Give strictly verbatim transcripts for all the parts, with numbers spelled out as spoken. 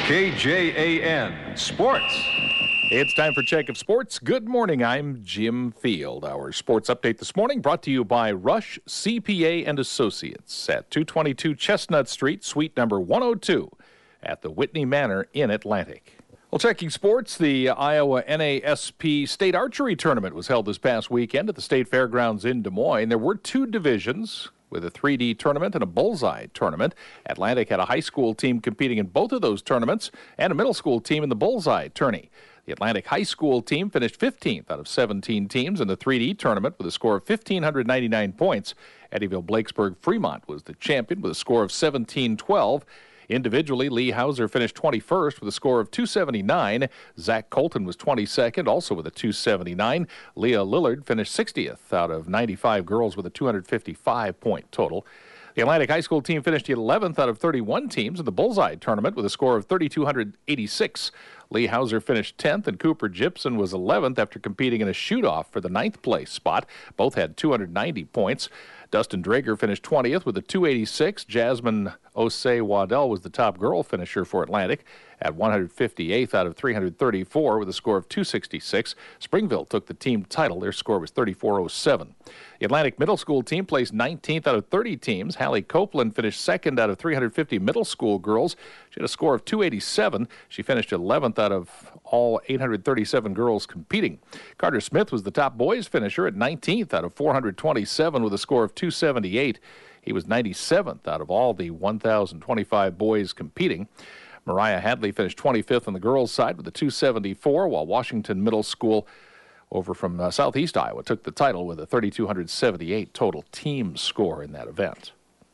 K J A N Sports. It's time for Check of Sports. Good morning. I'm Jim Field. Our sports update this morning brought to you by Rush C P A and Associates at two twenty-two Chestnut Street, suite number one oh two at the Whitney Manor in Atlantic. Well, checking sports, the Iowa N A S P State Archery Tournament was held this past weekend at the State Fairgrounds in Des Moines. There were two divisions, with a three D tournament and a bullseye tournament. Atlantic had a high school team competing in both of those tournaments and a middle school team in the bullseye tourney. The Atlantic High School team finished fifteenth out of seventeen teams in the three D tournament with a score of one thousand five hundred ninety-nine points. Eddyville-Blakesburg-Fremont was the champion with a score of seventeen twelve. Individually, Lee Hauser finished twenty-first with a score of two seventy-nine. Zach Colton was twenty-second, also with a two seventy-nine. Leah Lillard finished sixtieth out of ninety-five girls with a two hundred fifty-five point total. The Atlantic High School team finished eleventh out of thirty-one teams in the bullseye tournament with a score of three thousand two hundred eighty-six. Lee Hauser finished tenth, and Cooper Gibson was eleventh after competing in a shoot-off for the ninth place spot. Both had two hundred ninety points. Dustin Drager finished twentieth with a two eighty-six. Jasmine Osei Waddell was the top girl finisher for Atlantic at one hundred fifty-eighth out of three hundred thirty-four with a score of two sixty-six. Springville took the team title. Their score was thirty-four oh seven. The Atlantic Middle School team placed nineteenth out of thirty teams. Hallie Copeland finished second out of three hundred fifty middle school girls. She had a score of two eighty-seven. She finished eleventh out of all eight hundred thirty-seven girls competing. Carter Smith was the top boys finisher at nineteenth out of four hundred twenty-seven with a score of two seventy-eight. He was ninety-seventh out of all the one thousand twenty-five boys competing. Mariah Hadley finished twenty-fifth on the girls' side with a two seventy-four, while Washington Middle School over from uh, Southeast Iowa took the title with a three thousand two hundred seventy-eight total team score in that event.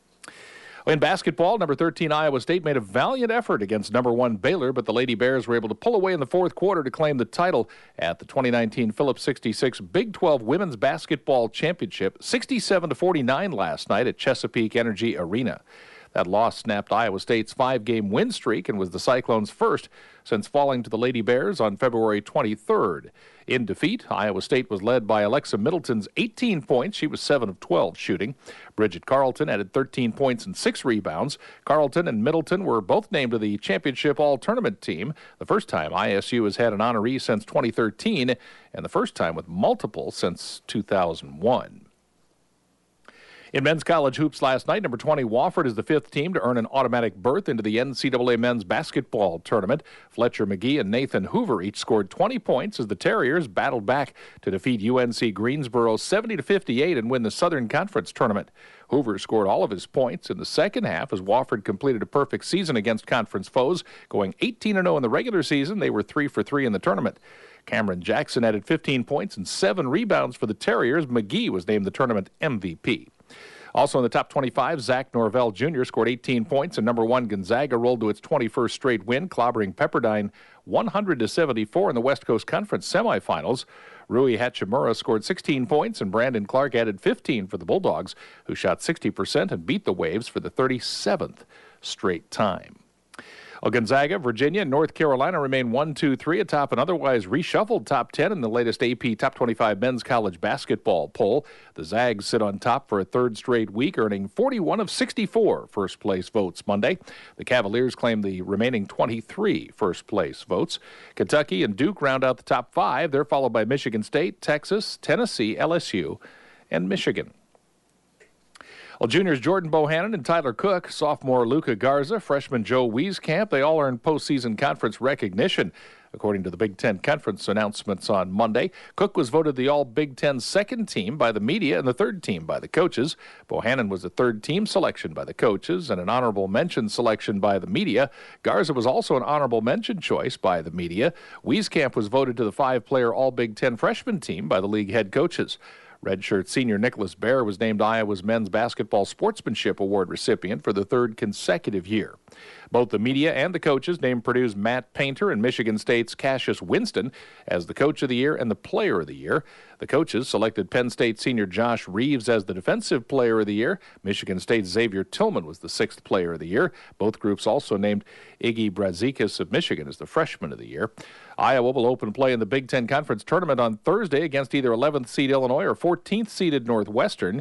In basketball, number thirteen Iowa State made a valiant effort against number one Baylor, but the Lady Bears were able to pull away in the fourth quarter to claim the title at the twenty nineteen Phillips sixty-six Big twelve Women's Basketball Championship, sixty-seven to forty-nine last night at Chesapeake Energy Arena. That loss snapped Iowa State's five-game win streak and was the Cyclones' first since falling to the Lady Bears on February twenty-third. In defeat, Iowa State was led by Alexa Middleton's eighteen points. She was seven of twelve shooting. Bridget Carlton added thirteen points and six rebounds. Carlton and Middleton were both named to the championship all-tournament team, the first time I S U has had an honoree since twenty thirteen, and the first time with multiple since two thousand one. In men's college hoops last night, number twenty Wofford is the fifth team to earn an automatic berth into the N C double A men's basketball tournament. Fletcher McGee and Nathan Hoover each scored twenty points as the Terriers battled back to defeat U N C Greensboro seventy to fifty-eight and win the Southern Conference tournament. Hoover scored all of his points in the second half as Wofford completed a perfect season against conference foes. Going eighteen and oh in the regular season, they were three for three in the tournament. Cameron Jackson added fifteen points and seven rebounds for the Terriers. McGee was named the tournament M V P. Also in the top twenty-five, Zach Norvell Junior scored eighteen points, and number one Gonzaga rolled to its twenty-first straight win, clobbering Pepperdine one hundred to seventy-four in the West Coast Conference semifinals. Rui Hachimura scored sixteen points, and Brandon Clark added fifteen for the Bulldogs, who shot sixty percent and beat the Waves for the thirty-seventh straight time. Well, Gonzaga, Virginia, and North Carolina remain one, two, three atop an otherwise reshuffled top ten in the latest A P Top twenty-five men's college basketball poll. The Zags sit on top for a third straight week, earning forty-one of sixty-four first-place votes Monday. The Cavaliers claim the remaining twenty-three first-place votes. Kentucky and Duke round out the top five. They're followed by Michigan State, Texas, Tennessee, L S U, and Michigan. Well, juniors Jordan Bohannon and Tyler Cook, sophomore Luca Garza, freshman Joe Wieskamp, they all earned postseason conference recognition. According to the Big Ten Conference announcements on Monday, Cook was voted the All-Big Ten second team by the media and the third team by the coaches. Bohannon was the third team selection by the coaches and an honorable mention selection by the media. Garza was also an honorable mention choice by the media. Wieskamp was voted to the five-player All-Big Ten freshman team by the league head coaches. Redshirt senior Nicholas Baer was named Iowa's Men's Basketball Sportsmanship Award recipient for the third consecutive year. Both the media and the coaches named Purdue's Matt Painter and Michigan State's Cassius Winston as the Coach of the Year and the Player of the Year. The coaches selected Penn State senior Josh Reeves as the Defensive Player of the Year. Michigan State's Xavier Tillman was the sixth Player of the Year. Both groups also named Iggy Brazikis of Michigan as the Freshman of the Year. Iowa will open play in the Big Ten Conference Tournament on Thursday against either eleventh seed Illinois or fourteenth seeded Northwestern.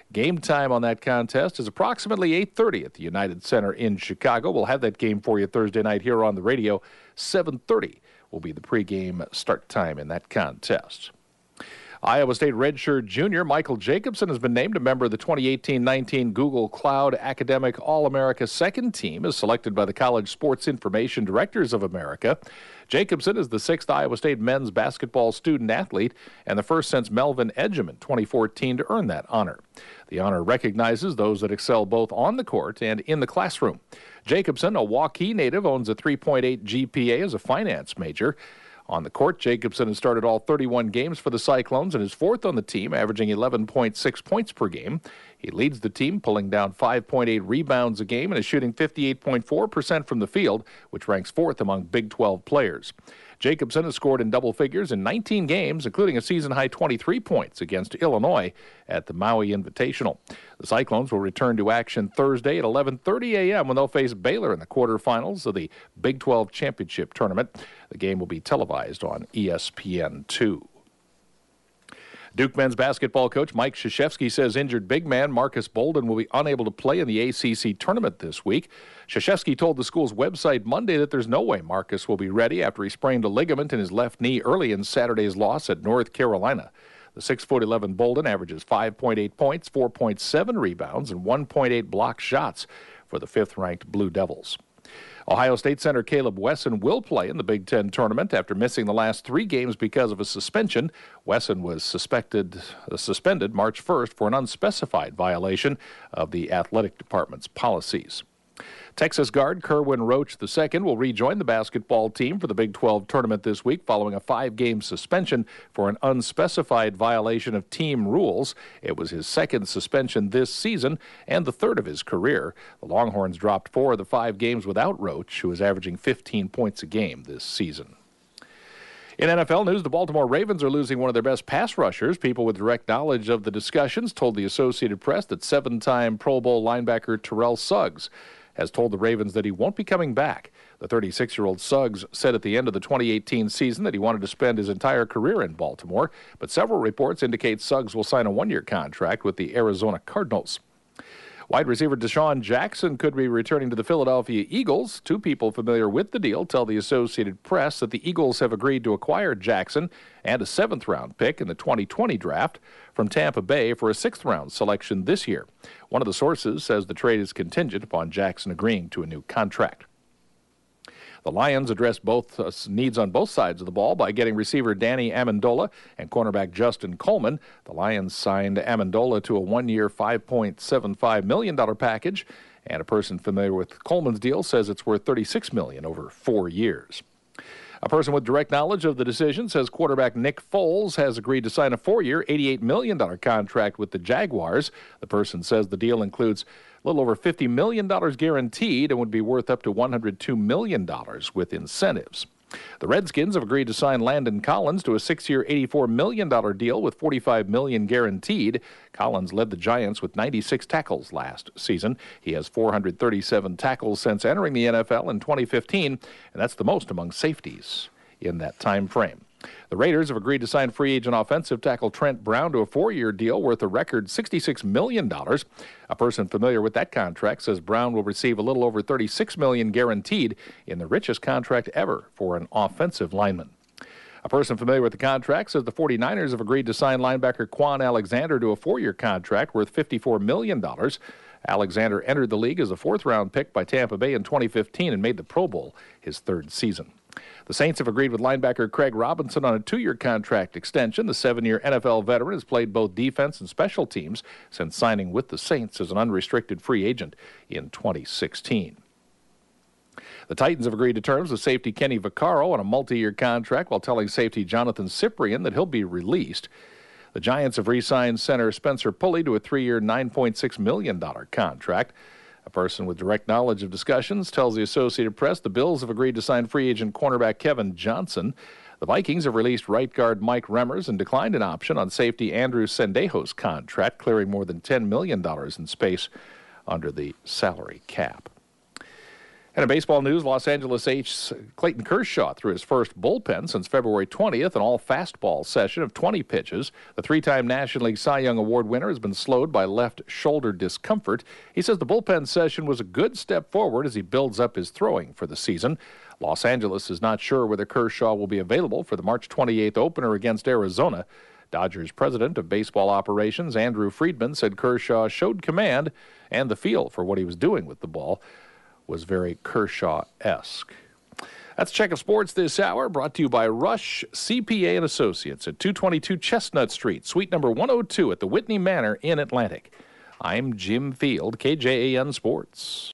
Game time on that contest is approximately eight thirty at the United Center in Chicago. We'll have that game for you Thursday night here on the radio. seven thirty will be the pregame start time in that contest. Iowa State redshirt junior Michael Jacobson has been named a member of the twenty eighteen nineteen Google Cloud Academic All-America Second Team, as selected by the College Sports Information Directors of America. Jacobson is the sixth Iowa State men's basketball student-athlete and the first since Melvin Edgem in twenty fourteen to earn that honor. The honor recognizes those that excel both on the court and in the classroom. Jacobson, a Waukee native, owns a three point eight G P A as a finance major. On the court, Jacobson has started all thirty-one games for the Cyclones and is fourth on the team, averaging eleven point six points per game. He leads the team, pulling down five point eight rebounds a game and is shooting fifty-eight point four percent from the field, which ranks fourth among Big twelve players. Jacobson has scored in double figures in nineteen games, including a season-high twenty-three points against Illinois at the Maui Invitational. The Cyclones will return to action Thursday at eleven thirty a.m. when they'll face Baylor in the quarterfinals of the Big twelve Championship Tournament. The game will be televised on E S P N two. Duke men's basketball coach Mike Krzyzewski says injured big man Marcus Bolden will be unable to play in the A C C tournament this week. Krzyzewski told the school's website Monday that there's no way Marcus will be ready after he sprained a ligament in his left knee early in Saturday's loss at North Carolina. The six foot eleven Bolden averages five point eight points, four point seven rebounds, and one point eight block shots for the fifth-ranked Blue Devils. Ohio State center Caleb Wesson will play in the Big Ten tournament after missing the last three games because of a suspension. Wesson was suspected, uh, suspended March first for an unspecified violation of the athletic department's policies. Texas guard Kerwin Roach the second will rejoin the basketball team for the Big twelve tournament this week following a five-game suspension for an unspecified violation of team rules. It was his second suspension this season and the third of his career. The Longhorns dropped four of the five games without Roach, who is averaging fifteen points a game this season. In N F L news, the Baltimore Ravens are losing one of their best pass rushers. People with direct knowledge of the discussions told the Associated Press that seven-time Pro Bowl linebacker Terrell Suggs has told the Ravens that he won't be coming back. The thirty-six-year-old Suggs said at the end of the twenty eighteen season that he wanted to spend his entire career in Baltimore, but several reports indicate Suggs will sign a one-year contract with the Arizona Cardinals. Wide receiver Deshaun Jackson could be returning to the Philadelphia Eagles. Two people familiar with the deal tell the Associated Press that the Eagles have agreed to acquire Jackson and a seventh-round pick in the twenty twenty draft from Tampa Bay for a sixth-round selection this year. One of the sources says the trade is contingent upon Jackson agreeing to a new contract. The Lions addressed both uh, needs on both sides of the ball by getting receiver Danny Amendola and cornerback Justin Coleman. The Lions signed Amendola to a one-year, five point seven five million dollars package, and a person familiar with Coleman's deal says it's worth thirty-six million dollars over four years. A person with direct knowledge of the decision says quarterback Nick Foles has agreed to sign a four-year, eighty-eight million dollars contract with the Jaguars. The person says the deal includes a little over fifty million dollars guaranteed and would be worth up to one hundred two million dollars with incentives. The Redskins have agreed to sign Landon Collins to a six-year, eighty-four million dollars deal with forty-five million dollars guaranteed. Collins led the Giants with ninety-six tackles last season. He has four hundred thirty-seven tackles since entering the N F L in twenty fifteen, and that's the most among safeties in that time frame. The Raiders have agreed to sign free agent offensive tackle Trent Brown to a four-year deal worth a record sixty-six million dollars. A person familiar with that contract says Brown will receive a little over thirty-six million dollars guaranteed in the richest contract ever for an offensive lineman. A person familiar with the contract says the 49ers have agreed to sign linebacker Quan Alexander to a four-year contract worth fifty-four million dollars. Alexander entered the league as a fourth-round pick by Tampa Bay in twenty fifteen and made the Pro Bowl his third season. The Saints have agreed with linebacker Craig Robinson on a two-year contract extension. The seven-year N F L veteran has played both defense and special teams since signing with the Saints as an unrestricted free agent in twenty sixteen. The Titans have agreed to terms with safety Kenny Vaccaro on a multi-year contract while telling safety Jonathan Cyprien that he'll be released. The Giants have re-signed center Spencer Pulley to a three-year, nine point six million dollars contract. A person with direct knowledge of discussions tells the Associated Press the Bills have agreed to sign free agent cornerback Kevin Johnson. The Vikings have released right guard Mike Remmers and declined an option on safety Andrew Sendejo's contract, clearing more than ten million dollars in space under the salary cap. And in baseball news, Los Angeles ace Clayton Kershaw threw his first bullpen since February twentieth, an all-fastball session of twenty pitches. The three-time National League Cy Young Award winner has been slowed by left shoulder discomfort. He says the bullpen session was a good step forward as he builds up his throwing for the season. Los Angeles is not sure whether Kershaw will be available for the March twenty-eighth opener against Arizona. Dodgers president of baseball operations, Andrew Friedman, said Kershaw showed command and the feel for what he was doing with the ball was very Kershaw-esque. That's Check of Sports this hour, brought to you by Rush C P A and Associates at two twenty-two Chestnut Street, suite number one oh two at the Whitney Manor in Atlantic. I'm Jim Field, K J A N Sports.